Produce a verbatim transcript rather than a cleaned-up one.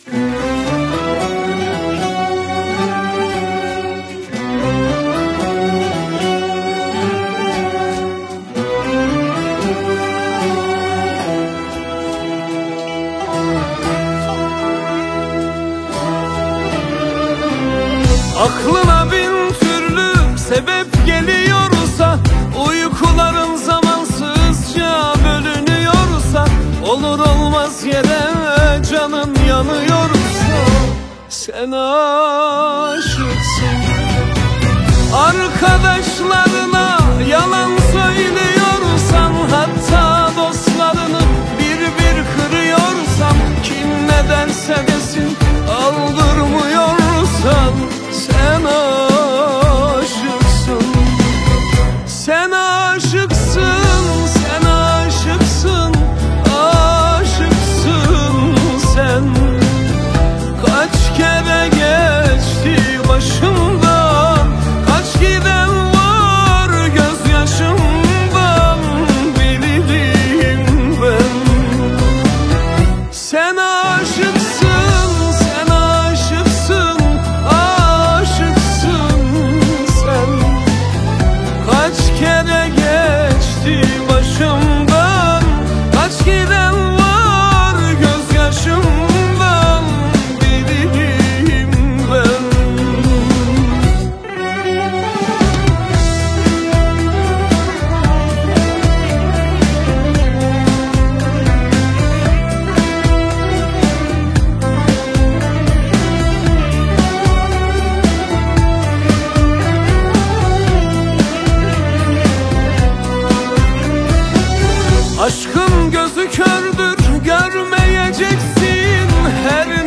Aklına bin türlü sebep geliyorsa, uykuların zamansızca bölünüyorsa, olur olmaz yere canın yanıyorsa, sen aşıksın. Arkadaşlarına yalan söylüyorsan, hatta dostlarını bir bir kırıyorsan, kim ne derse desin aldırmıyorsan, sen aşıksın. Sen aşıksın, sen aşıksın, aşıksın sen. Kaç kere geçti başımdan, kaç giden var gözyaşımdan, bilirim ben. Sen aşıksın, sen aşıksın, aşıksın sen. Kaç kere geçti başımdan, kaç giden var gözyaşımdan, bilirim ben. Aşkın gözü kördür, görmeyeceksin her